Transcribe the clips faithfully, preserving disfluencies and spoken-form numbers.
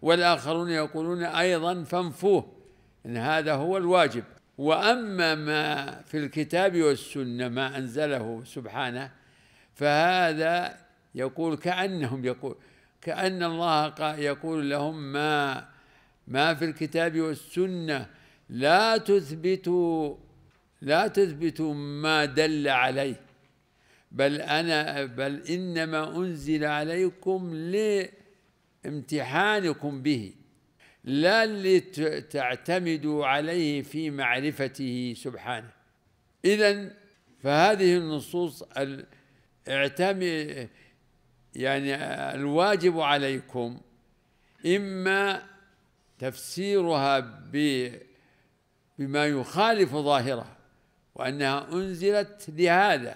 والآخرون يقولون أيضا فانفوه، إن هذا هو الواجب. وأما ما في الكتاب والسنة ما أنزله سبحانه فهذا يقول كأنهم يقول كأن الله يقول لهم ما ما في الكتاب والسنة لا تثبتوا لا تثبتوا ما دل عليه، بل أنا بل إنما أنزل عليكم لامتحانكم به، لا لتعتمدوا عليه في معرفته سبحانه. إذن فهذه النصوص اعتمد يعني الواجب عليكم إما تفسيرها بما يخالف ظاهرها، وأنها أنزلت لهذا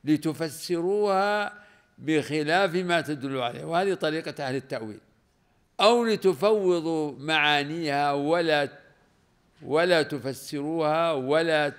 لتفسروها بخلاف ما تدل عليه، وهذه طريقة أهل التأويل، أو لتفوضوا معانيها ولا ولا تفسروها ولا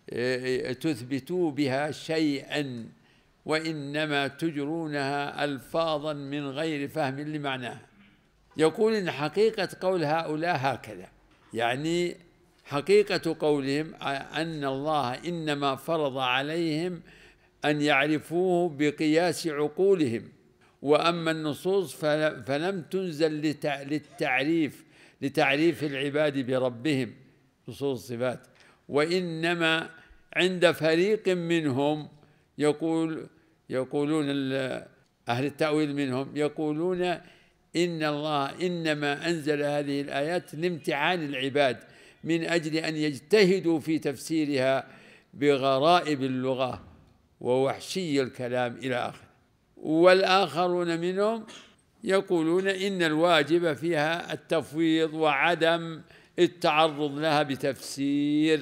تثبتوا بها شيئا، وإنما تجرونها ألفاظا من غير فهم لمعناها. يقول إن حقيقة قول هؤلاء هكذا، يعني حقيقة قولهم أن الله إنما فرض عليهم أن يعرفوه بقياس عقولهم، وأما النصوص فلم تنزل للتعريف لتعريف العباد بربهم نصوص الصفات، وإنما عند فريق منهم يقول يقولون أهل التأويل منهم يقولون إن الله إنما أنزل هذه الآيات لامتحان العباد من أجل أن يجتهدوا في تفسيرها بغرائب اللغة ووحشي الكلام إلى آخره. والآخرون منهم يقولون إن الواجب فيها التفويض وعدم التعرض لها بتفسير،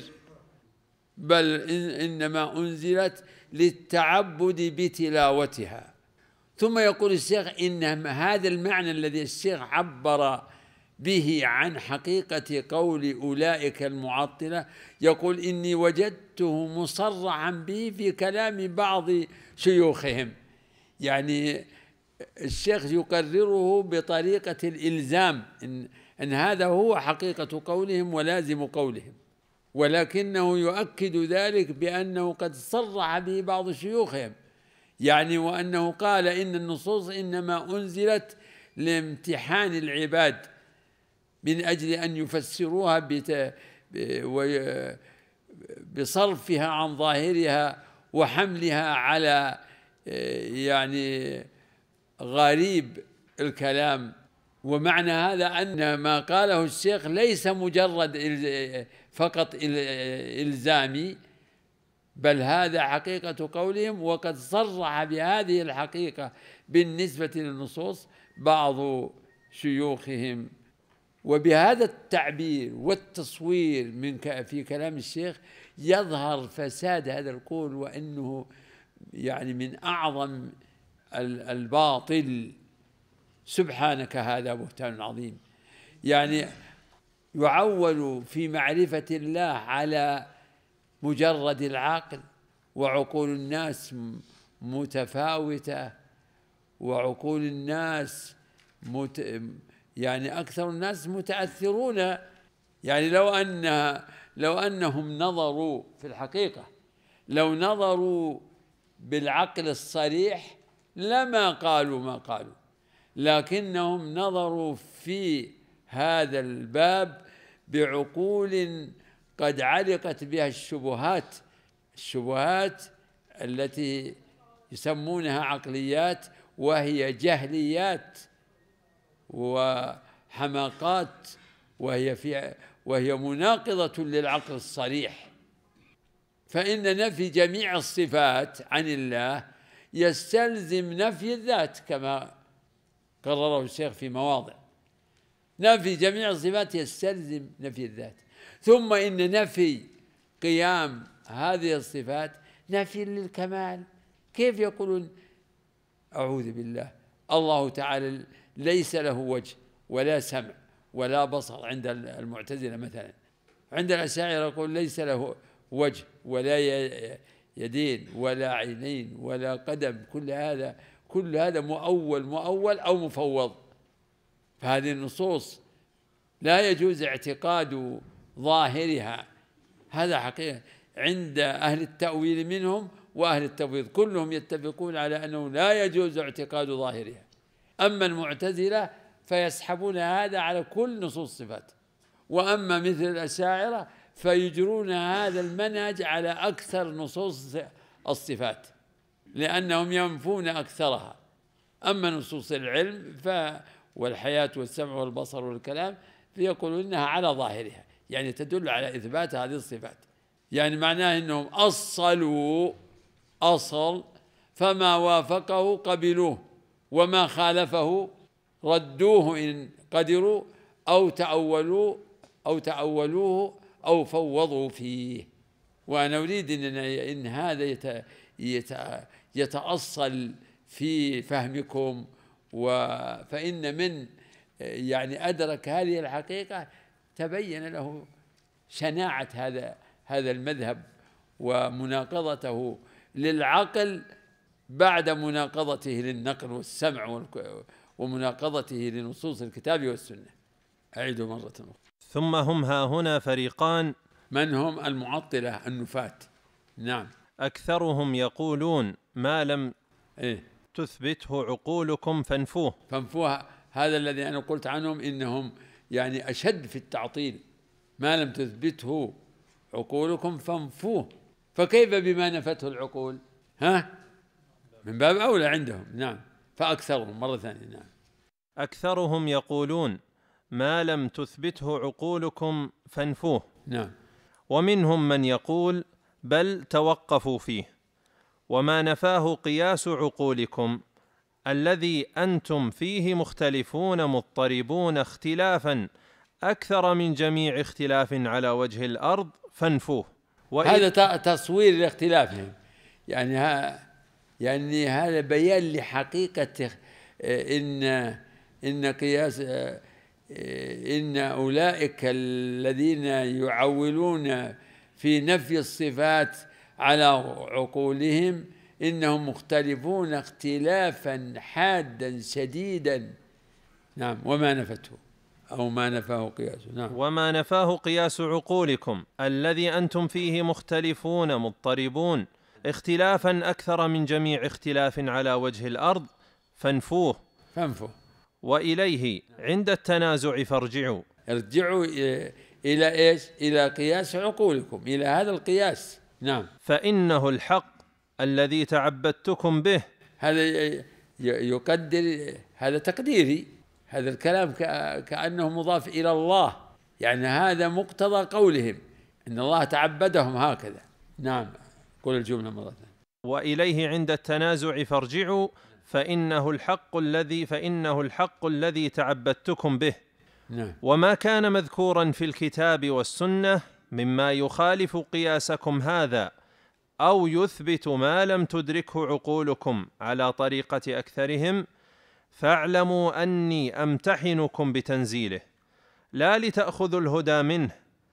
بل إنما أنزلت للتعبد بتلاوتها. ثم يقول الشيخ إن هذا المعنى الذي الشيخ عبر به عن حقيقة قول أولئك المعطلة، يقول إني وجدته مصرعا به في كلام بعض شيوخهم، يعني الشيخ يقرره بطريقة الإلزام إن, إن هذا هو حقيقة قولهم ولازم قولهم، ولكنه يؤكد ذلك بأنه قد صرح به بعض شيوخهم، يعني وأنه قال إن النصوص إنما أنزلت لامتحان العباد من أجل أن يفسروها بصرفها عن ظاهرها وحملها على يعني غريب الكلام. ومعنى هذا أن ما قاله الشيخ ليس مجرد فقط إلزامي، بل هذا حقيقة قولهم، وقد صرح بهذه الحقيقة بالنسبة للنصوص بعض شيوخهم. وبهذا التعبير والتصوير من في كلام الشيخ يظهر فساد هذا القول، وأنه يعني من أعظم الباطل. سبحانك هذا بهتان عظيم، يعني يعول في معرفة الله على مجرد العقل، وعقول الناس متفاوتة، وعقول الناس مت يعني أكثر الناس متأثرون، يعني لو أن لو أنهم نظروا في الحقيقة لو نظروا بالعقل الصريح لما قالوا ما قالوا، لكنهم نظروا في هذا الباب بعقول قد علقت بها الشبهات الشبهات التي يسمونها عقليات، وهي جهليات وحماقات، وهي في وهي مناقضة للعقل الصريح. فإن نفي جميع الصفات عن الله يستلزم نفي الذات كما قرره الشيخ في مواضع. نفي جميع الصفات يستلزم نفي الذات، ثم إن نفي قيام هذه الصفات نفي للكمال. كيف يقولون أعوذ بالله الله تعالى ليس له وجه ولا سمع ولا بصر عند المعتزلة مثلا، عند الأشاعرة يقول ليس له وجه ولا يدين ولا عينين ولا قدم، كل هذا كل هذا مؤول مؤول أو مفوض. فهذه النصوص لا يجوز اعتقاد ظاهرها، هذا حقيقة عند أهل التأويل منهم وأهل التفويض كلهم يتفقون على أنه لا يجوز اعتقاد ظاهرها. أما المعتزلة فيسحبون هذا على كل نصوص الصفات، وأما مثل الأشاعرة فيجرون هذا المنهج على أكثر نصوص الصفات لأنهم ينفون أكثرها. أما نصوص العلم ف والحياة والسمع والبصر والكلام فيقولون إنها على ظاهرها، يعني تدل على إثبات هذه الصفات، يعني معناه أنهم أصلوا أصل فما وافقه قبلوه وما خالفه ردوه إن قدروا أو تأولوه أو تأولوه أو فوضوا فيه. وأنا أريد إن, إن هذا يت يت يتأصل في فهمكم، فإن من يعني أدرك هذه الحقيقة تبين له شناعة هذا هذا المذهب ومناقضته للعقل بعد مناقضته للنقل والسمع ومناقضته لنصوص الكتاب والسنة. أعيد مرة أخرى. ثم هم ها هنا فريقان، من هم؟ المعطلة النفاة. نعم. أكثرهم يقولون ما لم إيه؟ تثبته عقولكم فانفوه. فانفوه هذا الذي أنا قلت عنهم إنهم يعني أشد في التعطيل، ما لم تثبته عقولكم فانفوه، فكيف بما نفته العقول؟ ها؟ من باب أولى عندهم. نعم. فأكثرهم مرة ثانية. نعم. أكثرهم يقولون ما لم تثبته عقولكم فانفوه. نعم. ومنهم من يقول بل توقفوا فيه، وما نفاه قياس عقولكم الذي أنتم فيه مختلفون مضطربون اختلافا أكثر من جميع اختلاف على وجه الأرض فانفوه. هذا تصوير لاختلافهم، يعني ها يعني هذا بيان لحقيقة إن إن قياس إن أولئك الذين يعولون في نفي الصفات على عقولهم إنهم مختلفون اختلافا حادا شديدا. نعم. وما نفته أو ما نفاه قياسه. نعم. وما نفاه قياس عقولكم الذي أنتم فيه مختلفون مضطربون اختلافا أكثر من جميع اختلاف على وجه الأرض فانفوه. فانفوه. وإليه عند التنازع فارجعوا. ارجعوا إلى إيش؟ إلى قياس عقولكم، إلى هذا القياس. نعم. فإنه الحق الذي تعبدتكم به. هذا يقدر، هذا تقديري، هذا الكلام كأنه مضاف إلى الله، يعني هذا مقتضى قولهم إن الله تعبدهم هكذا. نعم. قل الجملة مرة ثانية. وإليه عند التنازع فارجعوا فإنه الحق الذي فإنه الحق الذي تعبدتكم به. نعم. وما كان مذكورا في الكتاب والسنة مما يخالف قياسكم هذا أو يثبت ما لم تدركه عقولكم على طريقة أكثرهم فاعلموا أني أمتحنكم بتنزيله، لا لتأخذوا الهدى منه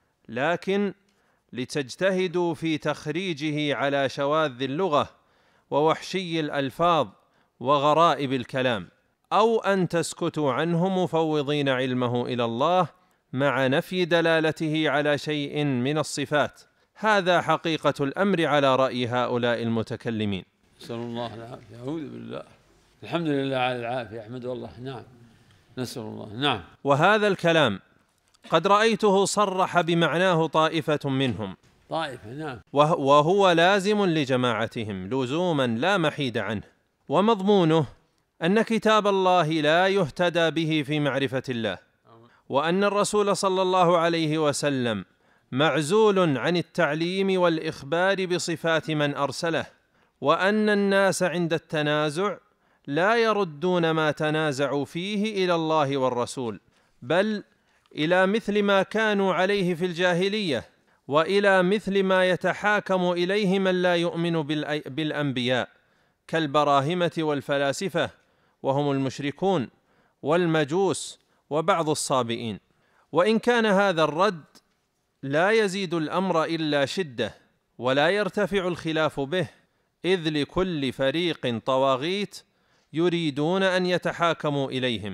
لكن لتجتهدوا في تخريجه على شواذ اللغة ووحشي الألفاظ وغرائب الكلام، أو أن تسكتوا عنه مفوضين علمه إلى الله مع نفي دلالته على شيء من الصفات. هذا حقيقة الأمر على رأي هؤلاء المتكلمين. نسأل الله العافية. أعوذ بالله. الحمد لله على العافية، أحمد الله. نعم. نسأل الله. نعم. وهذا الكلام قد رأيته صرح بمعناه طائفة منهم. طائفة. نعم. وهو لازم لجماعتهم لزوما لا محيد عنه، ومضمونه أن كتاب الله لا يهتدى به في معرفة الله، وأن الرسول صلى الله عليه وسلم معزول عن التعليم والإخبار بصفات من أرسله، وأن الناس عند التنازع لا يردون ما تنازعوا فيه إلى الله والرسول، بل إلى مثل ما كانوا عليه في الجاهلية، وإلى مثل ما يتحاكم إليه من لا يؤمن بالأنبياء كالبراهمة والفلاسفة وهم المشركون والمجوس وبعض الصابئين. وإن كان هذا الرد لا يزيد الأمر إلا شدة ولا يرتفع الخلاف به، إذ لكل فريق طواغيت يريدون أن يتحاكموا إليهم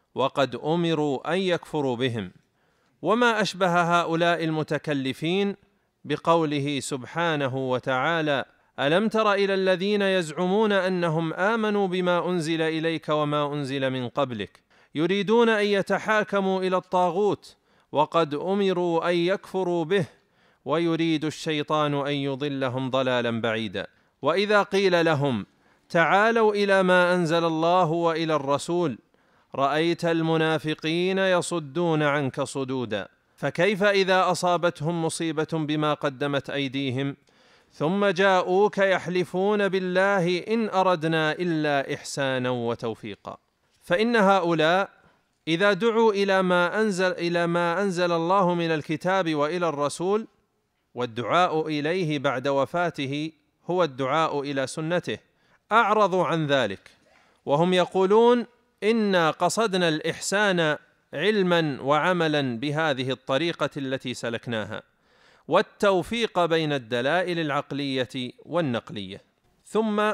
وقد أمروا أن يكفروا بهم. وما أشبه هؤلاء المتكلفين بقوله سبحانه وتعالى: ألم تر إلى الذين يزعمون أنهم آمنوا بما أنزل إليك وما أنزل من قبلك يريدون أن يتحاكموا إلى الطاغوت وقد أمروا أن يكفروا به ويريد الشيطان أن يضلهم ضلالا بعيدا. وإذا قيل لهم تعالوا إلى ما أنزل الله وإلى الرسول رأيت المنافقين يصدون عنك صدودا. فكيف إذا أصابتهم مصيبة بما قدمت أيديهم ثم جاءوك يحلفون بالله إن أردنا إلا إحسانا وتوفيقا. فإن هؤلاء إذا دعوا إلى ما أنزل إلى ما أنزل الله من الكتاب وإلى الرسول، والدعاء إليه بعد وفاته هو الدعاء إلى سنته، أعرضوا عن ذلك، وهم يقولون إنا قصدنا الإحسان علما وعملا بهذه الطريقة التي سلكناها، والتوفيق بين الدلائل العقلية والنقلية. ثم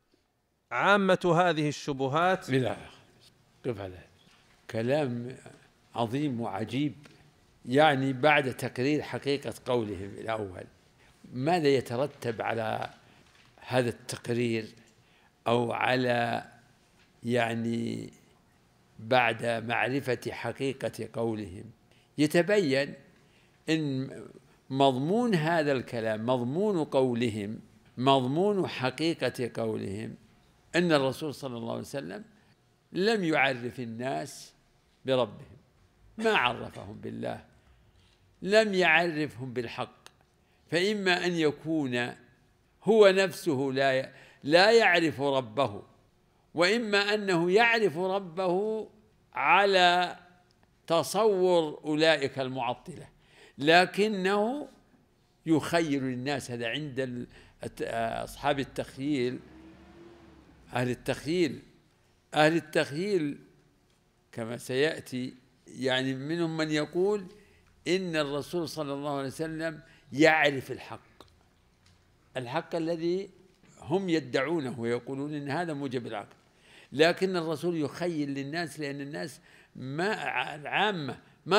عامة هذه الشبهات. لا قف على كلام عظيم وعجيب، يعني بعد تقرير حقيقة قولهم الأول، ماذا يترتب على هذا التقرير أو على يعني بعد معرفة حقيقة قولهم؟ يتبين إن مضمون هذا الكلام، مضمون قولهم، مضمون حقيقة قولهم أن الرسول صلى الله عليه وسلم لم يعرف الناس بربهم، ما عرفهم بالله، لم يعرفهم بالحق. فإما أن يكون هو نفسه لا لا يعرف ربه، وإما أنه يعرف ربه على تصور أولئك المعطلة، لكنه يخيل الناس. هذا عند أصحاب التخييل، أهل التخييل أهل التخييل كما سيأتي، يعني منهم من يقول إن الرسول صلى الله عليه وسلم يعرف الحق، الحق الذي هم يدعونه ويقولون إن هذا موجب العقل، لكن الرسول يخيل للناس، لأن الناس ما عامة ما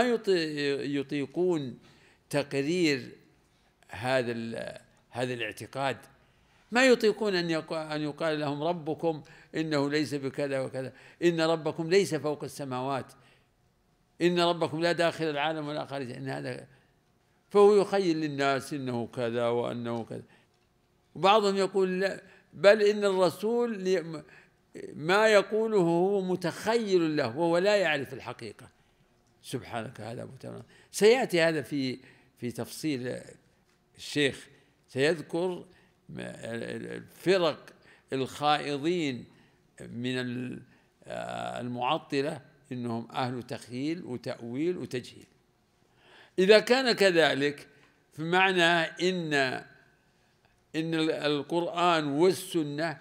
يطيقون تقرير هذا هذا الاعتقاد، ما يطيقون أن أن يقال لهم ربكم إنه ليس بكذا وكذا، إن ربكم ليس فوق السماوات، إن ربكم لا داخل العالم ولا خارجه، إن هذا. فهو يخيل للناس إنه كذا وأنه كذا. وبعضهم يقول لا، بل إن الرسول ما يقوله هو متخيل له وهو لا يعرف الحقيقة. سبحانك هذا متناقض. سيأتي هذا في في تفصيل. الشيخ سيذكر الفرق الخائضين من المعطلة، إنهم أهل تخيل وتأويل وتجهيل. إذا كان كذلك فمعنى إن إن القرآن والسنة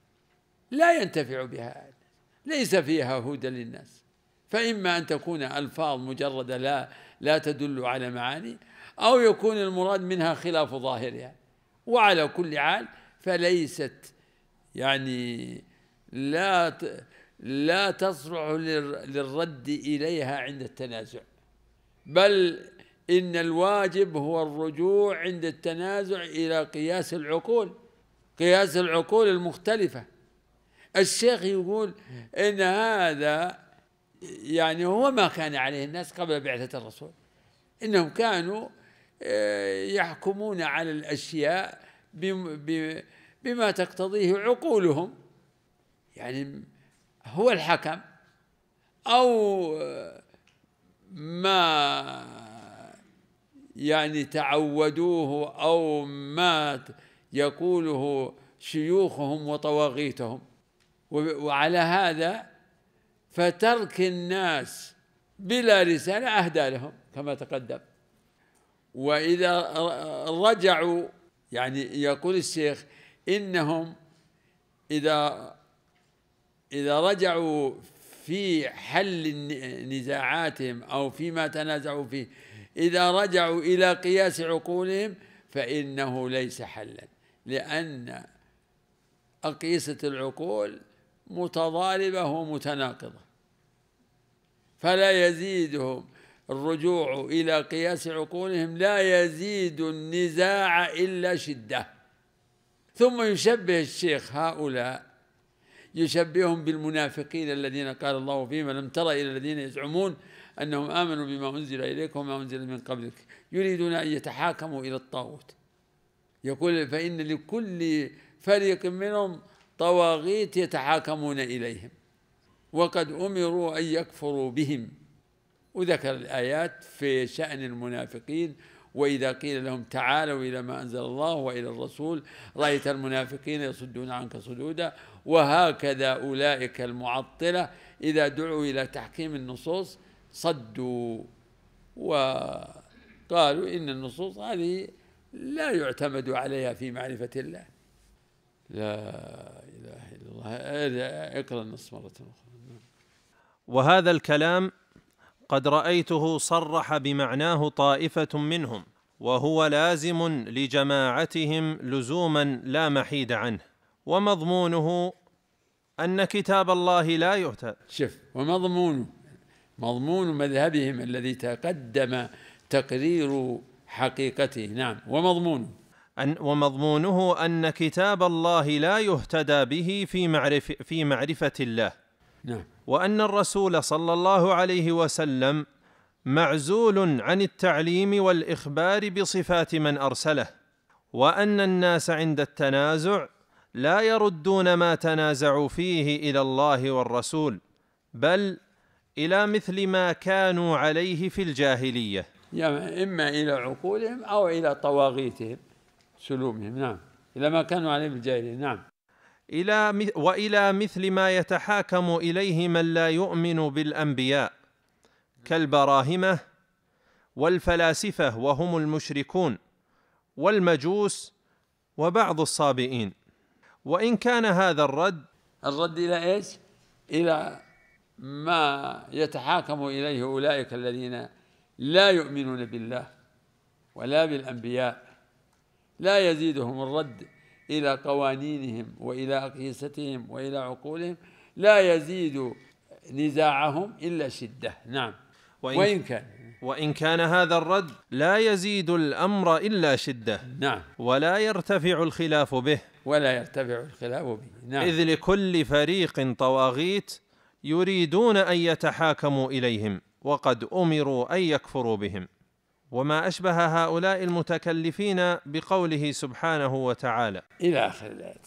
لا ينتفع بها، ليس فيها هدى للناس، فإما أن تكون ألفاظ مجردة لا لا تدل على معاني، أو يكون المراد منها خلاف ظاهرها. وعلى كل حال فليست يعني لا لا تصلح للرد إليها عند التنازع، بل إن الواجب هو الرجوع عند التنازع إلى قياس العقول، قياس العقول المختلفة. الشيخ يقول إن هذا يعني هو ما كان عليه الناس قبل بعثة الرسول، إنهم كانوا يحكمون على الأشياء بما تقتضيه عقولهم، يعني هو الحكم، أو ما يعني تعودوه أو ما يقوله شيوخهم وطواغيتهم. وعلى هذا فترك الناس بلا رسالة أهدى لهم كما تقدم. وإذا رجعوا، يعني يقول الشيخ إنهم إذا إذا رجعوا في حل نزاعاتهم أو فيما تنازعوا فيه، إذا رجعوا إلى قياس عقولهم فإنه ليس حلا، لأن أقيسة العقول متضاربة ومتناقضة. فلا يزيدهم الرجوع إلى قياس عقولهم، لا يزيد النزاع إلا شدة. ثم يشبه الشيخ هؤلاء، يشبههم بالمنافقين الذين قال الله فيهم: ألم تر إلى الذين يزعمون أنهم آمنوا بما أنزل إليك وما أنزل من قبلك يريدون أن يتحاكموا إلى الطاغوت. يقول: فإن لكل فريق منهم طواغيت يتحاكمون إليهم وقد أمروا أن يكفروا بهم. وذكر الآيات في شأن المنافقين: وإذا قيل لهم تعالوا إلى ما أنزل الله وإلى الرسول رأيت المنافقين يصدون عنك صدودا. وهكذا أولئك المعطلة إذا دعوا إلى تحكيم النصوص صدوا وقالوا إن النصوص هذه لا يعتمد عليها في معرفة الله. لا إله إلا الله. اقرأ النص مرة أخرى. وهذا الكلام قد رأيته صرح بمعناه طائفة منهم، وهو لازم لجماعتهم لزوما لا محيد عنه، ومضمونه أن كتاب الله لا يهتد. شف ومضمونه مضمون مذهبهم الذي تقدم تقرير حقيقته. نعم. ومضمونه أن ومضمونه أن كتاب الله لا يهتدى به في معرفة في معرفة الله. نعم. وأن الرسول صلى الله عليه وسلم معزول عن التعليم والإخبار بصفات من أرسله، وأن الناس عند التنازع لا يردون ما تنازعوا فيه إلى الله والرسول، بل إلى مثل ما كانوا عليه في الجاهلية، يعني إما إلى عقولهم أو إلى طواغيتهم سلومهم. نعم. إلى ما كانوا عليه في الجاهلية. نعم. إلى وإلى مثل ما يتحاكم إليه من لا يؤمن بالأنبياء كالبراهمة والفلاسفة وهم المشركون والمجوس وبعض الصابئين. وإن كان هذا الرد الرد إلى إيش؟ إلى ما يتحاكم إليه أولئك الذين لا يؤمنون بالله ولا بالأنبياء، لا يزيدهم الرد إلى قوانينهم وإلى أقيستهم وإلى عقولهم، لا يزيد نزاعهم إلا شدة. نعم. وإن, وإن كان وإن كان هذا الرد لا يزيد الأمر إلا شدة. نعم. ولا يرتفع الخلاف به ولا يرتفع الخلاف به. نعم. إذ لكل فريق طواغيت يريدون أن يتحاكموا إليهم وقد أمروا أن يكفروا بهم. وما أشبه هؤلاء المتكلفين بقوله سبحانه وتعالى إلى آخر الآية.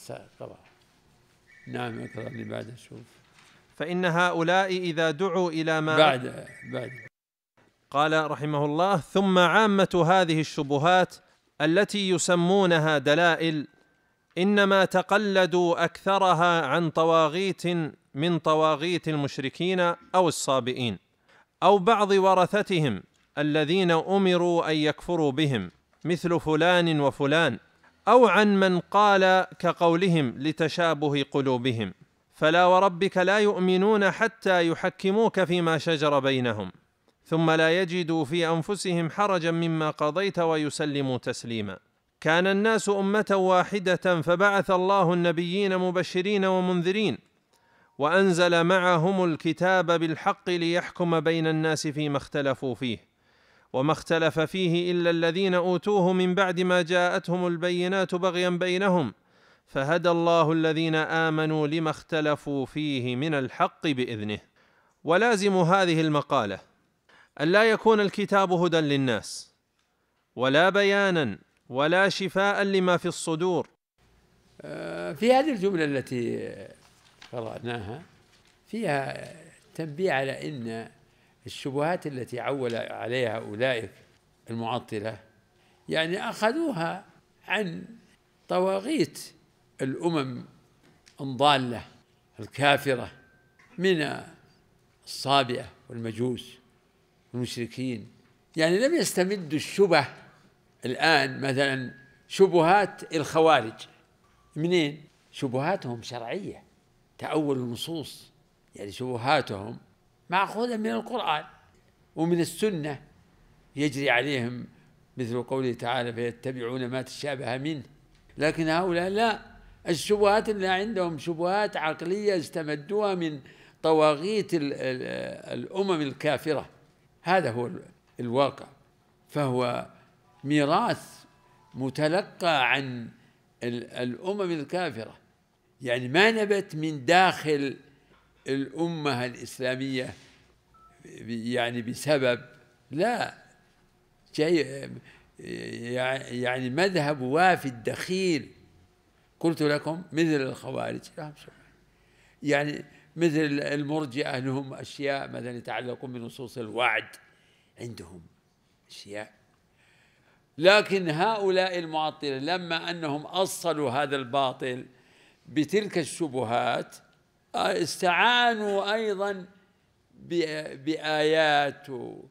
نعم. اقرأ اللي بعد شوف. فإن هؤلاء إذا دعوا إلى ما بعد بعد قال رحمه الله: ثم عامة هذه الشبهات التي يسمونها دلائل إنما تقلدوا أكثرها عن طواغيت من طواغيت المشركين أو الصابئين أو بعض ورثتهم الذين أمروا أن يكفروا بهم مثل فلان وفلان، أو عن من قال كقولهم لتشابه قلوبهم: فلا وربك لا يؤمنون حتى يحكموك فيما شجر بينهم ثم لا يجدوا في أنفسهم حرجا مما قضيت ويسلموا تسليما. كان الناس أمة واحدة فبعث الله النبيين مبشرين ومنذرين وأنزل معهم الكتاب بالحق ليحكم بين الناس فيما اختلفوا فيه، وما اختلف فيه إلا الذين أوتوه من بعد ما جاءتهم البينات بغيا بينهم فهدى الله الذين آمنوا لما اختلفوا فيه من الحق بإذنه. ولازم هذه المقالة أن لا يكون الكتاب هدى للناس ولا بيانا ولا شفاء لما في الصدور. في هذه الجملة التي قرأناها فيها تنبيه على أن الشبهات التي عول عليها أولئك المعطلة يعني أخذوها عن طواغيت الأمم الضالة الكافرة من الصابئة والمجوس والمشركين. يعني لم يستمدوا الشبه الآن مثلا شبهات الخوارج منين؟ شبهاتهم شرعية تأول النصوص، يعني شبهاتهم مأخوذة من القرآن ومن السنة يجري عليهم مثل قوله تعالى فيتبعون ما تشابه منه. لكن هؤلاء لا، الشبهات اللي عندهم شبهات عقلية استمدوها من طواغيت الأمم الكافرة. هذا هو الواقع. فهو ميراث متلقى عن الأمم الكافرة، يعني ما نبت من داخل الأمة الإسلامية يعني بسبب، لا، شيء يعني مذهب وافد دخيل. قلت لكم مثل الخوارج، يعني مثل المرجئة لهم أشياء مثلا يتعلقون بنصوص الوعد، عندهم أشياء. لكن هؤلاء المعطلة لما أنهم أصلوا هذا الباطل بتلك الشبهات استعانوا أيضا بآيات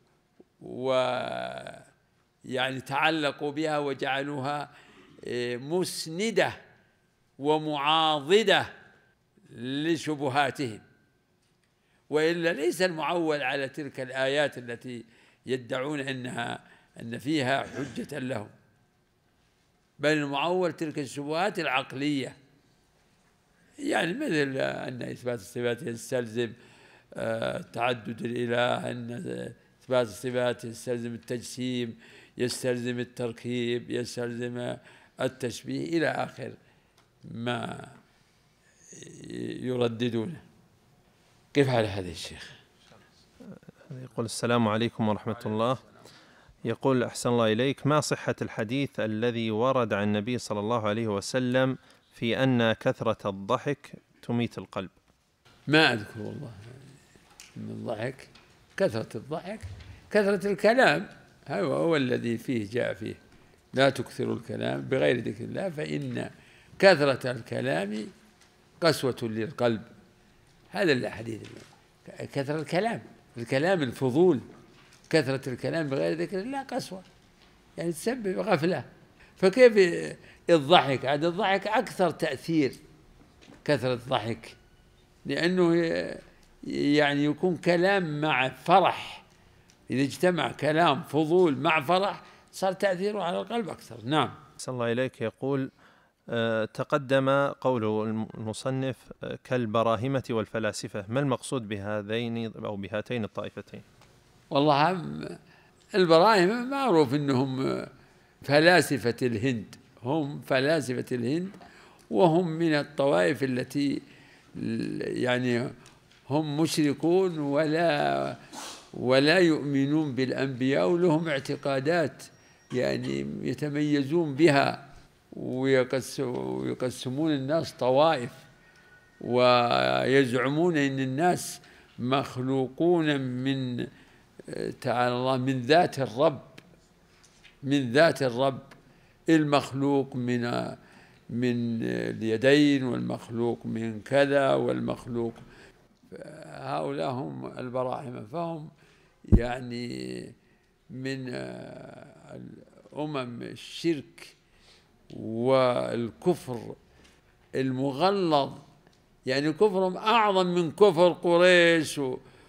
ويعني تعلقوا بها وجعلوها مسندة ومعاضدة لشبهاتهم، وإلا ليس المعول على تلك الآيات التي يدعون أنها أن فيها حجة لهم، بل المعول تلك الشبهات العقلية، يعني مثل أن إثبات الصفات يستلزم تعدد الإله، أن إثبات الصفات يستلزم التجسيم، يستلزم التركيب، يستلزم التشبيه، إلى آخر ما يرددونه. كيف حال هذا الشيخ؟ يقول: السلام عليكم ورحمة الله. يقول: أحسن الله إليك، ما صحة الحديث الذي ورد عن النبي صلى الله عليه وسلم في أن كثرة الضحك تميت القلب؟ ما أذكر والله من الضحك، كثرة الضحك، كثرة الكلام هو, هو الذي فيه جاء فيه لا تكثروا الكلام بغير ذكر الله فإن كثرة الكلام قسوة للقلب. هذا الحديث، كثرة الكلام، الكلام الفضول، كثرة الكلام بغير ذكر الله قسوة، يعني تسبب غفلة. فكيف الضحك؟ هذا الضحك أكثر تأثير، كثرة الضحك، لأنه يعني يكون كلام مع فرح، إذا اجتمع كلام فضول مع فرح صار تأثيره على القلب أكثر. نعم. صلى الله إليك. يقول: تقدم قول المصنف كالبراهمة والفلاسفة، ما المقصود بهذين أو بهاتين الطائفتين؟ والله البراهمة معروف أنهم فلاسفة الهند، هم فلاسفة الهند، وهم من الطوائف التي يعني هم مشركون ولا ولا يؤمنون بالأنبياء، ولهم اعتقادات يعني يتميزون بها، ويقسمون الناس طوائف، ويزعمون أن الناس مخلوقون من تعالى الله من ذات الرب، من ذات الرب، المخلوق من من اليدين، والمخلوق من كذا، والمخلوق. هؤلاء هم البراهمة، فهم يعني من الأمم الشرك والكفر المغلظ، يعني كفرهم أعظم من كفر قريش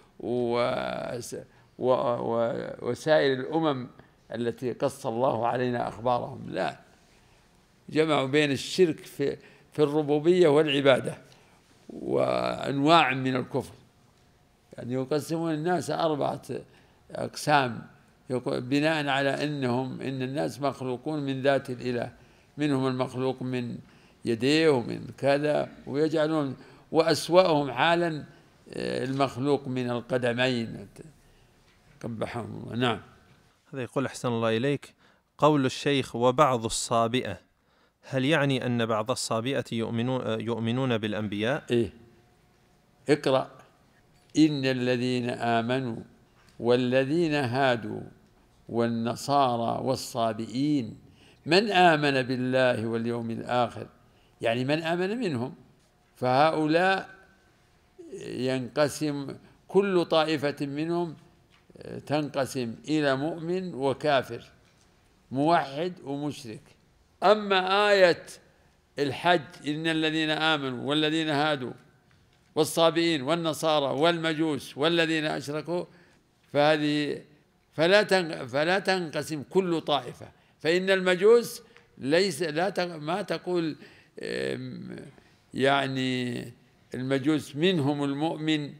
وسائر الأمم التي قص الله علينا أخبارهم. لا، جمعوا بين الشرك في في الربوبية والعبادة وأنواع من الكفر، يعني يقسمون الناس أربعة أقسام بناء على أنهم إن الناس مخلوقون من ذات الإله، منهم المخلوق من يديه ومن كذا، ويجعلون وأسوأهم حالا المخلوق من القدمين، قبحهم الله. نعم. هذا يقول: أحسن الله إليك، قول الشيخ وبعض الصابئة، هل يعني أن بعض الصابئة يؤمنون, يؤمنون بالأنبياء؟ إيه، اقرأ: إن الذين آمنوا والذين هادوا والنصارى والصابئين من آمن بالله واليوم الآخر، يعني من آمن منهم. فهؤلاء ينقسم كل طائفة منهم تنقسم إلى مؤمن وكافر، موحد ومشرك. أما آية الحج: إن الذين آمنوا والذين هادوا والصابئين والنصارى والمجوس والذين أشركوا، فهذه فلا فلا تنقسم كل طائفة، فإن المجوس ليس لا ما تقول يعني المجوس منهم المؤمن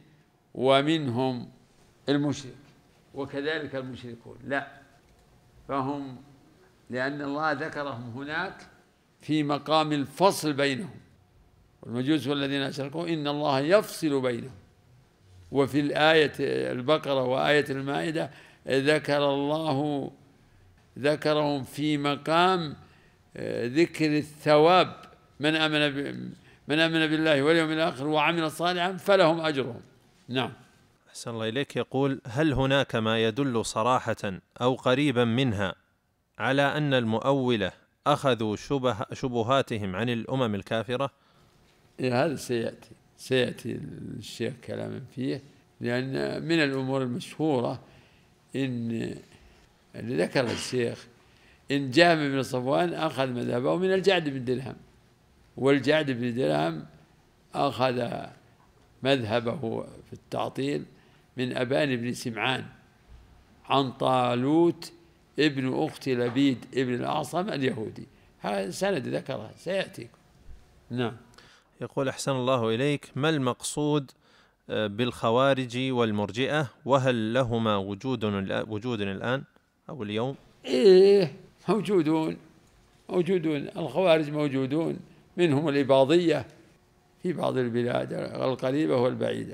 ومنهم المشرك وكذلك المشركون، لا، فهم لأن الله ذكرهم هناك في مقام الفصل بينهم، والمجوس والذين أشركوا إن الله يفصل بينهم. وفي الآية البقرة وآية المائدة ذكر الله ذكرهم في مقام ذكر الثواب، من آمن من آمن بالله واليوم الآخر وعمل صالحا فلهم أجرهم. نعم. أحسن الله إليك. يقول: هل هناك ما يدل صراحة أو قريبا منها على أن المؤولة أخذوا شبه شبهاتهم عن الأمم الكافرة؟ إيه، هذا سيأتي سيأتي الشيخ كلاما فيه، لأن من الأمور المشهورة إن اللي ذكر الشيخ إن جهم بن صفوان أخذ مذهبه من الجعد بن درهم، والجعد بن درهم أخذ مذهبه في التعطيل من أبان بن سمعان عن طالوت ابن أخت لبيد ابن الأعصم اليهودي. هذا سند ذكرها سيأتيكم. نعم. يقول: أحسن الله إليك، ما المقصود بالخوارج والمرجئة، وهل لهما وجود وجود الآن أو اليوم؟ إيه، موجودون موجودون الخوارج موجودون، منهم الإباضية في بعض البلاد القريبة والبعيدة،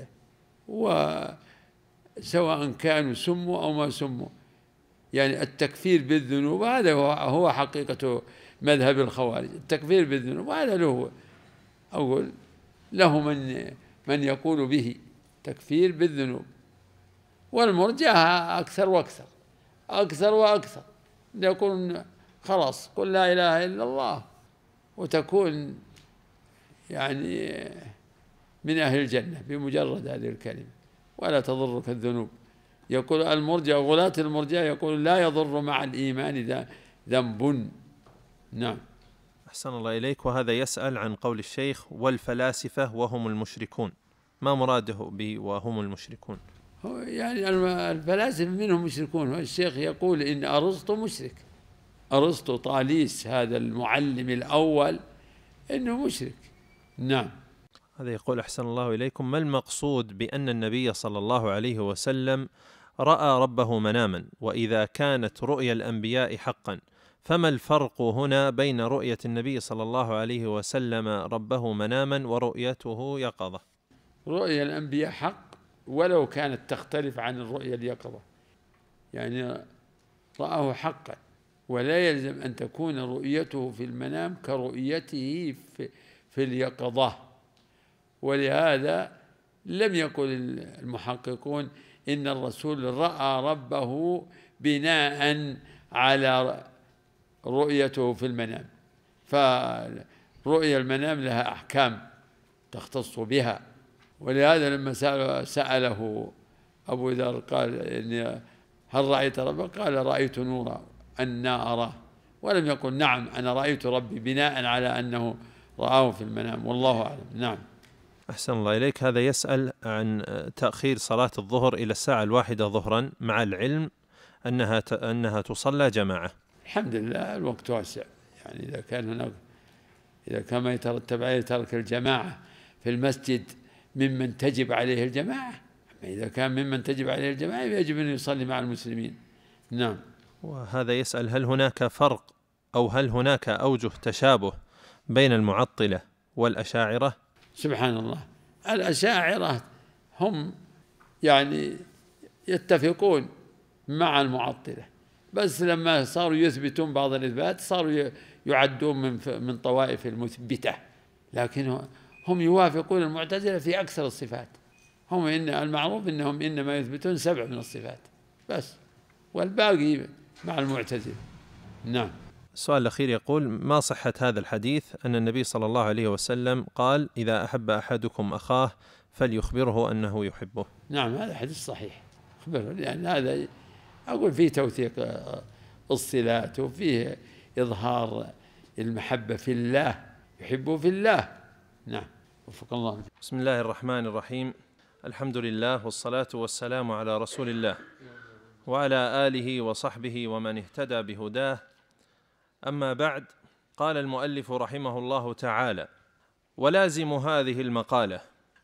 وسواء كانوا سموا أو ما سموا، يعني التكفير بالذنوب هذا هو حقيقة مذهب الخوارج، التكفير بالذنوب هذا له أقول له من من يقول به تكفير بالذنوب، والمرجئة أكثر وأكثر أكثر وأكثر، يقول خلاص قل لا إله إلا الله وتكون يعني من أهل الجنة بمجرد هذه الكلمة ولا تضرك الذنوب. يقول المرجئة غلاة المرجئة يقول لا يضر مع الإيمان ذنب. نعم. أحسن الله إليك. وهذا يسأل عن قول الشيخ: والفلاسفة وهم المشركون، ما مراده به وهم المشركون؟ يعني الفلاسفة منهم مشركون، والشيخ يقول إن أرسطو مشرك، أرسطو طاليس هذا المعلم الأول إنه مشرك. نعم. هذا يقول: أحسن الله إليكم، ما المقصود بأن النبي صلى الله عليه وسلم رأى ربه مناما، وإذا كانت رؤيا الأنبياء حقا فما الفرق هنا بين رؤية النبي صلى الله عليه وسلم ربه مناما ورؤيته يقظة؟ رؤيا الأنبياء حق ولو كانت تختلف عن الرؤيا اليقظة، يعني رآه حقا، ولا يلزم أن تكون رؤيته في المنام كرؤيته في, في اليقظة. ولهذا لم يقل المحققون إن الرسول رأى ربه بناء على رؤيته في المنام، فرؤيا المنام لها أحكام تختص بها. ولهذا لما سأله أبو ذر قال إن هل رأيت ربك؟ قال رأيت نورا أنا أراه، ولم يقل نعم أنا رأيت ربي بناء على أنه رآه في المنام، والله أعلم. نعم. أحسن الله إليك. هذا يسأل عن تأخير صلاة الظهر إلى الساعة الواحدة ظهرا مع العلم أنها أنها تصلى جماعة. الحمد لله الوقت واسع، يعني إذا كان هناك إذا كان ما يترتب عليه ترك الجماعة في المسجد ممن تجب عليه الجماعة، أما إذا كان ممن تجب عليه الجماعة يجب أن يصلي مع المسلمين. نعم. وهذا يسأل: هل هناك فرق أو هل هناك أوجه تشابه بين المعطلة والأشاعرة؟ سبحان الله، الأشاعرة هم يعني يتفقون مع المعطلة، بس لما صاروا يثبتون بعض الإثبات صاروا يعدون من من طوائف المثبتة، لكن هم يوافقون المعتزلة في أكثر الصفات. هم إن المعروف إنهم إنما يثبتون سبع من الصفات بس، والباقي مع المعتزلة. نعم. السؤال الأخير يقول: ما صحة هذا الحديث أن النبي صلى الله عليه وسلم قال: إذا أحب أحدكم أخاه فليخبره أنه يحبه؟ نعم، هذا حديث صحيح، أخبره، لأن هذا أقول فيه توثيق الصلات وفيه إظهار المحبة في الله، يحبه في الله. نعم، وفق الله. بسم الله الرحمن الرحيم، الحمد لله والصلاة والسلام على رسول الله وعلى آله وصحبه ومن اهتدى بهداه. أما بعد، قال المؤلف رحمه الله تعالى: ولازم هذه المقالة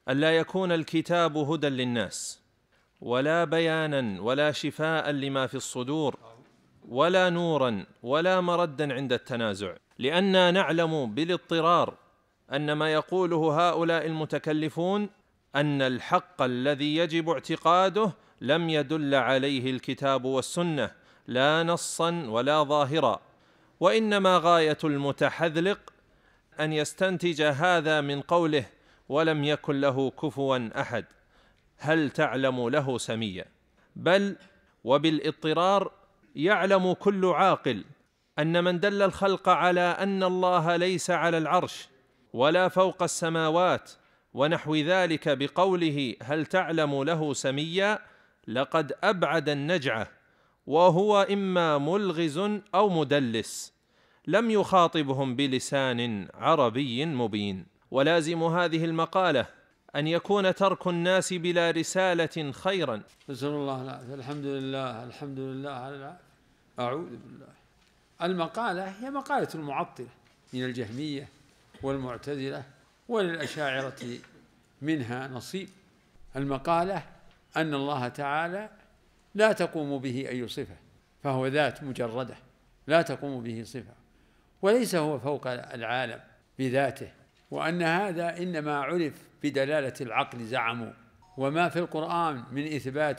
ألا يكون الكتاب هدى للناس ولا بيانا ولا شفاء لما في الصدور ولا نورا ولا مردا عند التنازع، لأننا نعلم بالاضطرار أن ما يقوله هؤلاء المتكلفون أن الحق الذي يجب اعتقاده لم يدل عليه الكتاب والسنة لا نصا ولا ظاهرا، وإنما غاية المتحذلق أن يستنتج هذا من قوله ولم يكن له كفوا أحد هل تعلم له سميا. بل وبالاضطرار يعلم كل عاقل أن من دل الخلق على أن الله ليس على العرش ولا فوق السماوات ونحو ذلك بقوله هل تعلم له سميا لقد أبعد النجعة، وهو إما ملغز أو مدلس لم يخاطبهم بلسان عربي مبين. ولازم هذه المقالة أن يكون ترك الناس بلا رسالة خيرا. نسأل الله العافية. الحمد لله الحمد لله على العافية. أعوذ بالله. المقالة هي مقالة المعطلة من الجهمية والمعتزلة وللأشاعرة منها نصيب. المقالة أن الله تعالى لا تقوم به أي صفة، فهو ذات مجردة لا تقوم به صفة، وليس هو فوق العالم بذاته، وأن هذا إنما عرف بدلالة العقل زعموا. وما في القرآن من إثبات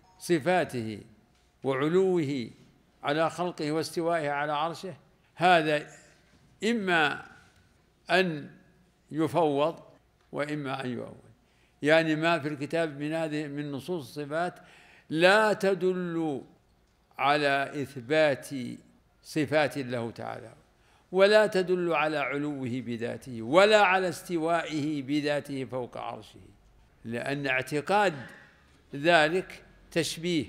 صفاته وعلوه على خلقه واستوائه على عرشه هذا إما أن يفوض وإما أن يؤول. يعني ما في الكتاب من هذه من نصوص الصفات لا تدل على إثبات صفات الله تعالى، ولا تدل على علوه بذاته، ولا على استوائه بذاته فوق عرشه، لأن اعتقاد ذلك تشبيه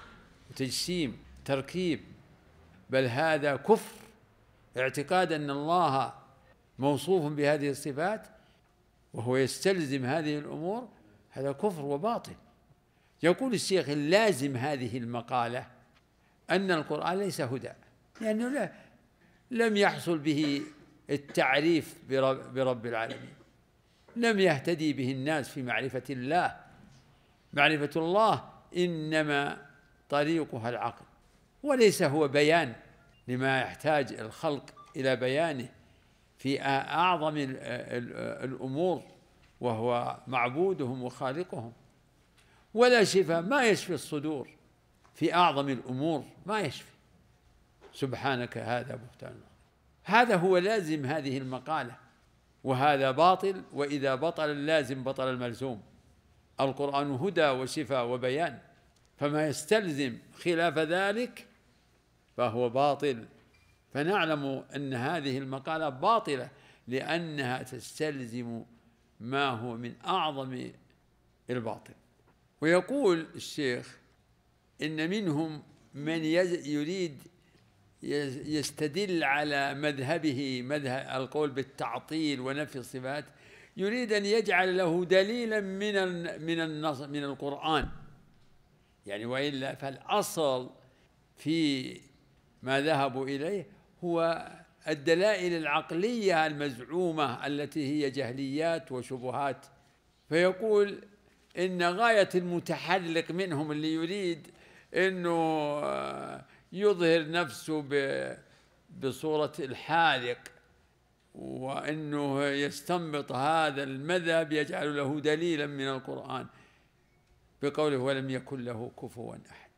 وتجسيم تركيب، بل هذا كفر. اعتقاد أن الله موصوف بهذه الصفات وهو يستلزم هذه الأمور هذا كفر وباطل. يقول الشيخ اللازم هذه المقالة أن القرآن ليس هدى، لأنه لا لم يحصل به التعريف برب, برب العالمين، لم يهتدي به الناس في معرفة الله. معرفة الله إنما طريقها العقل، وليس هو بيان لما يحتاج الخلق إلى بيانه في أعظم الأمور وهو معبودهم وخالقهم، ولا شفاء ما يشفي الصدور في أعظم الأمور ما يشفي. سبحانك هذا بهتان. هذا هو لازم هذه المقالة، وهذا باطل، وإذا بطل اللازم بطل الملزوم. القرآن هدى وشفاء وبيان، فما يستلزم خلاف ذلك فهو باطل. فنعلم أن هذه المقالة باطلة لأنها تستلزم ما هو من أعظم الباطل. ويقول الشيخ إن منهم من يريد يستدل على مذهبه مذهب القول بالتعطيل ونفي الصفات، يريد أن يجعل له دليلا من من النص من القرآن، يعني وإلا فالأصل في ما ذهبوا إليه هو الدلائل العقلية المزعومة التي هي جهليات وشبهات. فيقول إن غاية المتحلق منهم اللي يريد إنه يظهر نفسه بصورة الحالق وإنه يستنبط هذا المذهب يجعل له دليلا من القرآن بقوله ولم يكن له كفوا أحد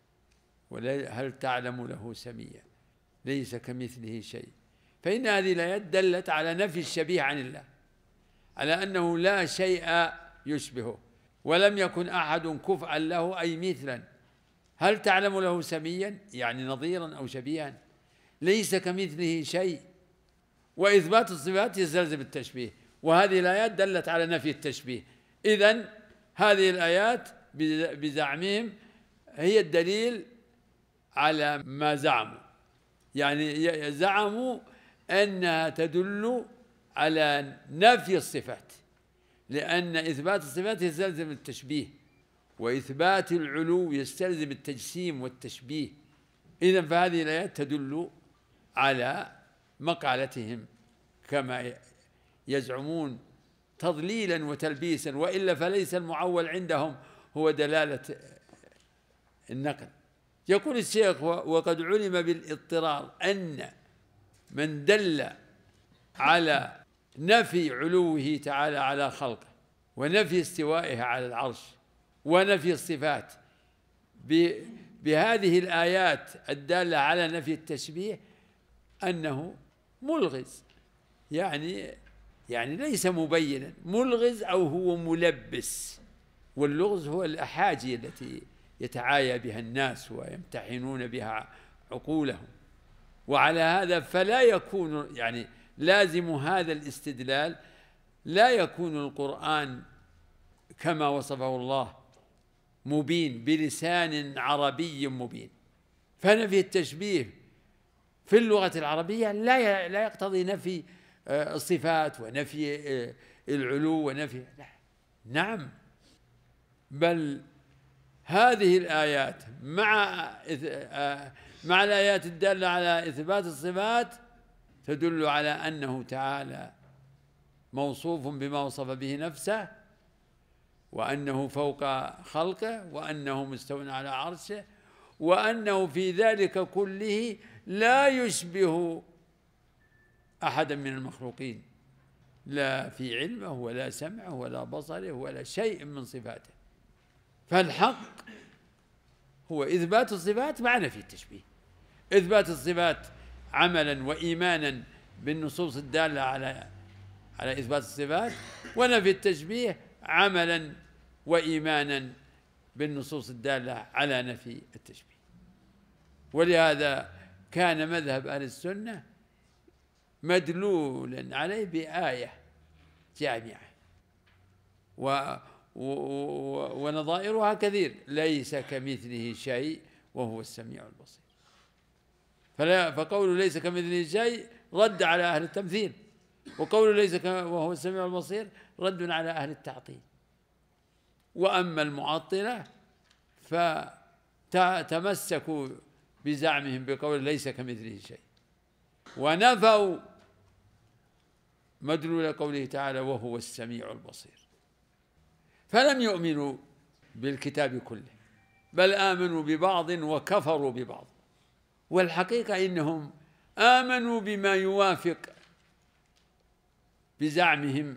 هل تعلم له سميا ليس كمثله شيء. فإن هذه الآيات دلت على نفي الشبيه عن الله، على أنه لا شيء يشبهه، ولم يكن أحد كفءا له أي مثلا. هل تعلم له سميا يعني نظيرا أو شبيها، ليس كمثله شيء. وإثبات الصفات يستلزم التشبيه، وهذه الآيات دلت على نفي التشبيه. إذن هذه الآيات بزعمهم هي الدليل على ما زعموا، يعني زعموا أنها تدل على نفي الصفات، لأن إثبات الصفات يستلزم التشبيه، وإثبات العلو يستلزم التجسيم والتشبيه. إذن فهذه الآيات تدل على مقالتهم كما يزعمون تضليلا وتلبيسا، وإلا فليس المعول عندهم هو دلالة النقل. يقول الشيخ: وقد علم بالاضطرار أن من دل على نفي علوه تعالى على خلقه ونفي استوائه على العرش ونفي الصفات بهذه الآيات الدالة على نفي التشبيه أنه ملغز، يعني يعني ليس مبينا، ملغز أو هو ملبس. واللغز هو الأحاجي التي يتعايا بها الناس ويمتحنون بها عقولهم. وعلى هذا فلا يكون يعني لازم هذا الاستدلال لا يكون القرآن كما وصفه الله مبين بلسان عربي مبين. فنفي التشبيه في اللغة العربية لا لا يقتضي نفي الصفات ونفي العلو ونفي لا. نعم، بل هذه الآيات مع مع الآيات الدالة على إثبات الصفات تدل على أنه تعالى موصوف بما وصف به نفسه، وأنه فوق خلقه، وأنه مستوٍ على عرشه، وأنه في ذلك كله لا يشبه أحدا من المخلوقين، لا في علمه ولا سمعه ولا بصره ولا شيء من صفاته. فالحق هو إثبات الصفات مع نفي التشبيه، إثبات الصفات عملا وإيمانا بالنصوص الدالة على على إثبات الصفات، ونفي التشبيه عملا وإيمانا بالنصوص الدالة على نفي التشبيه. ولهذا كان مذهب أهل السنة مدلولا عليه بآية جامعة، و ونظائرها كثير: ليس كمثله شيء وهو السميع البصير. فلا فقوله ليس كمثله شيء رد على أهل التمثيل، وقوله ليس وهو السميع البصير رد على أهل التعطيل. وأما المعطلة فتمسكوا بزعمهم بقول ليس كمثله شيء، ونفوا مدلول قوله تعالى وهو السميع البصير، فلم يؤمنوا بالكتاب كله، بل آمنوا ببعض وكفروا ببعض. والحقيقة إنهم آمنوا بما يوافق بزعمهم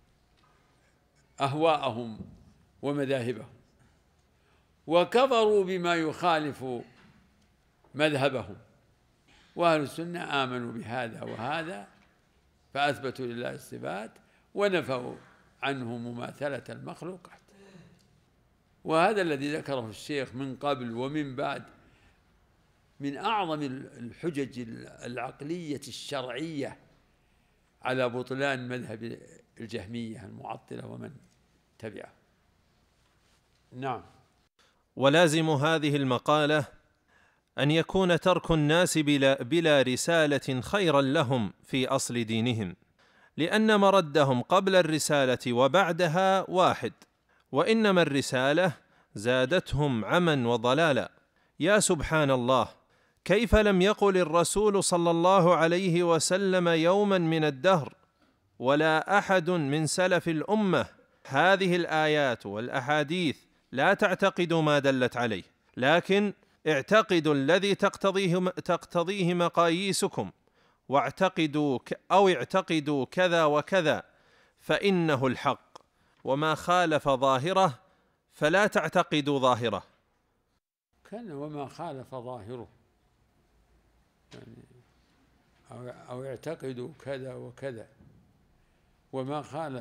أهواءهم ومذاهبهم، وكفروا بما يخالف مذهبهم. وأهل السنة آمنوا بهذا وهذا فأثبتوا لله الصفات ونفوا عنه مماثلة المخلوقات. وهذا الذي ذكره الشيخ من قبل ومن بعد من أعظم الحجج العقلية الشرعية على بطلان مذهب الجهمية المعطلة ومن تبعه. نعم. ولازم هذه المقالة أن يكون ترك الناس بلا, بلا رسالة خيرا لهم في أصل دينهم، لأن مردهم قبل الرسالة وبعدها واحد، وإنما الرسالة زادتهم عمى وضلالا. يا سبحان الله، كيف لم يقل الرسول صلى الله عليه وسلم يوما من الدهر ولا أحد من سلف الأمة هذه الآيات والأحاديث لا تعتقدوا ما دلت عليه، لكن اعتقدوا الذي تقتضيه, تقتضيه مقاييسكم، واعتقدوا أو اعتقدوا كذا وكذا فإنه الحق، وما خالف ظاهره فلا تعتقدوا ظاهره. كان وما خالف ظاهره يعني أو, أو اعتقدوا كذا وكذا، وما خالف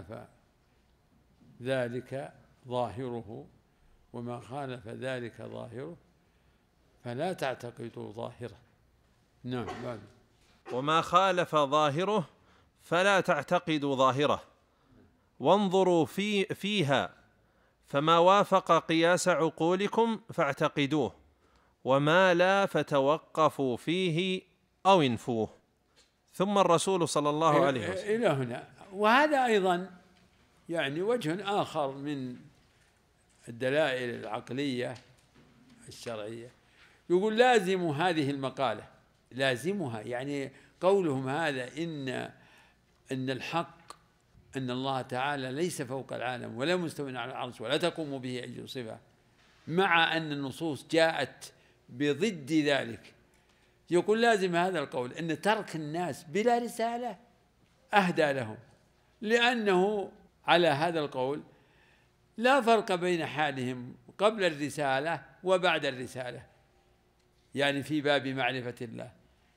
ذلك ظاهره وما خالف ذلك ظاهره فلا تعتقدوا ظاهره. نعم. بعد وما خالف ظاهره فلا تعتقدوا ظاهره، وانظروا في فيها فما وافق قياس عقولكم فاعتقدوه، وما لا فتوقفوا فيه أو انفوه. ثم الرسول صلى الله عليه وسلم إلى هنا. وهذا أيضا يعني وجه آخر من الدلائل العقلية الشرعية. يقول لازم هذه المقالة، لازمها يعني قولهم هذا إن إن الحق أن الله تعالى ليس فوق العالم ولا مستوى على العرش ولا تقوم به أي صفة، مع أن النصوص جاءت بضد ذلك، يقول لازم هذا القول أن ترك الناس بلا رسالة أهدى لهم، لأنه على هذا القول لا فرق بين حالهم قبل الرسالة وبعد الرسالة، يعني في باب معرفة الله.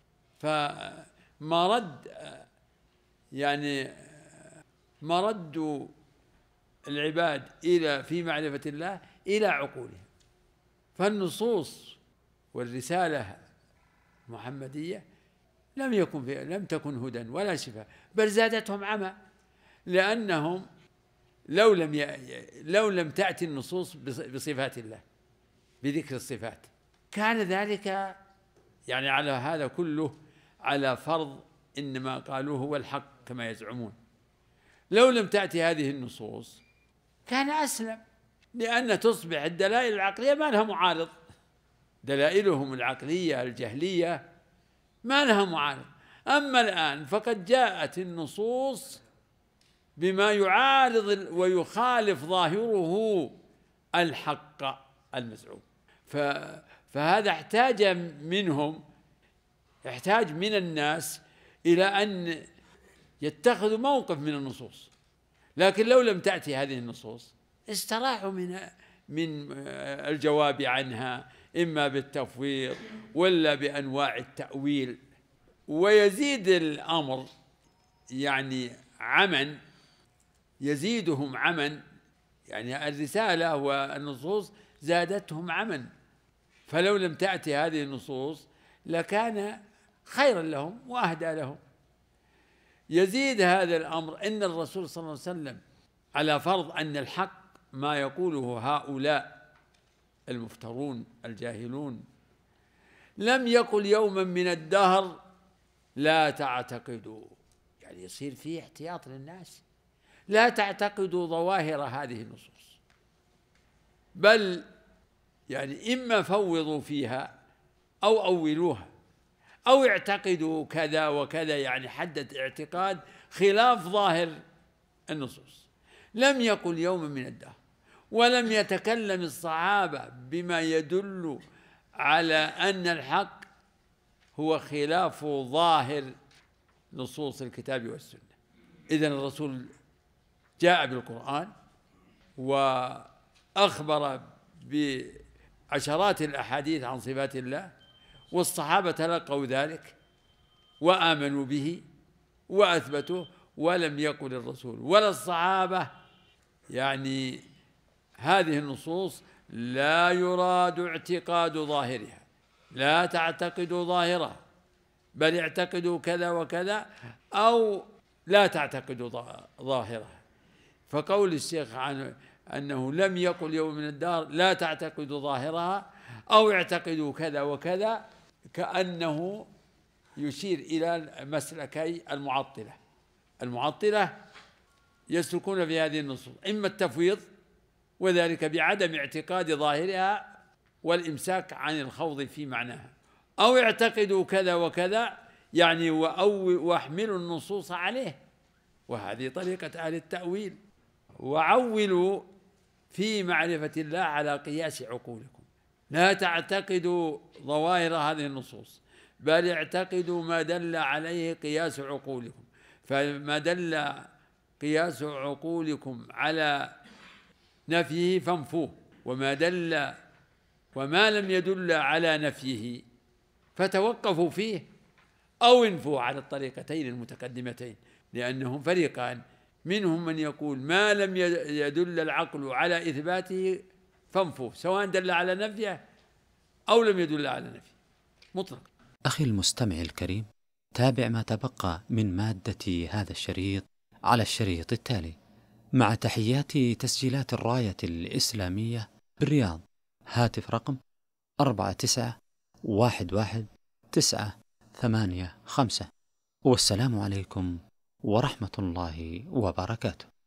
فمرد يعني مرد العباد إلى في معرفة الله إلى عقولهم، فالنصوص والرسالة المحمدية لم يكن في لم تكن هدى ولا شفاء، بل زادتهم عمى، لأنهم لو لم ي... لو لم تأتي النصوص بصفات الله بذكر الصفات كان ذلك يعني على هذا كله على فرض إنما قالوه هو الحق كما يزعمون. لو لم تأتي هذه النصوص كان أسلم، لأن تصبح الدلائل العقلية ما لها معارض، دلائلهم العقلية الجهلية ما لها معارض. أما الآن فقد جاءت النصوص بما يعارض ويخالف ظاهره الحق المزعوم، فهذا احتاج منهم يحتاج من الناس إلى أن يتخذوا موقف من النصوص. لكن لو لم تأتي هذه النصوص استراحوا من من الجواب عنها، إما بالتفويض ولا بأنواع التأويل. ويزيد الأمر يعني عمن يزيدهم عمن، يعني الرسالة والنصوص زادتهم عمن، فلو لم تأتي هذه النصوص لكان خيرا لهم وأهدى لهم. يزيد هذا الأمر أن الرسول صلى الله عليه وسلم على فرض أن الحق ما يقوله هؤلاء المفترون الجاهلون لم يقل يوما من الدهر لا تعتقدوا، يعني يصير فيه احتياط للناس، لا تعتقدوا ظواهر هذه النصوص، بل يعني إما فوضوا فيها أو أولوها أو اعتقدوا كذا وكذا، يعني حدد اعتقاد خلاف ظاهر النصوص. لم يقل يوما من الدهر، ولم يتكلم الصحابة بما يدل على أن الحق هو خلاف ظاهر نصوص الكتاب والسنة. إذن الرسول جاء بالقرآن وأخبر بعشرات الأحاديث عن صفات الله، والصحابة تلقوا ذلك وآمنوا به وأثبتوه، ولم يقل الرسول ولا الصحابة يعني هذه النصوص لا يراد اعتقاد ظاهرها، لا تعتقدوا ظاهرها، بل اعتقدوا كذا وكذا أو لا تعتقدوا ظاهرها. فقول الشيخ عن أنه لم يقل يوم من الدار لا تعتقدوا ظاهرها أو اعتقدوا كذا وكذا كأنه يشير إلى مسلكي المعطلة. المعطلة يسلكون في هذه النصوص إما التفويض، وذلك بعدم اعتقاد ظاهرها والإمساك عن الخوض في معناها، أو اعتقدوا كذا وكذا يعني واحملوا النصوص عليه، وهذه طريقة أهل التأويل. وعولوا في معرفة الله على قياس عقولكم، لا تعتقدوا ظواهر هذه النصوص بل اعتقدوا ما دل عليه قياس عقولكم، فما دل قياس عقولكم على نفيه فانفوه، وما دل وما لم يدل على نفيه فتوقفوا فيه أو انفوا على الطريقتين المتقدمتين، لأنهم فريقان، منهم من يقول ما لم يدل العقل على إثباته فانفوه سواء دل على نفيه أو لم يدل على نفيه مطلق. أخي المستمع الكريم، تابع ما تبقى من مادة هذا الشريط على الشريط التالي، مع تحيات تسجيلات الراية الإسلامية بالرياض. هاتف رقم أربعة تسعة واحد واحد تسعة ثمانية خمسة، والسلام عليكم ورحمة الله وبركاته.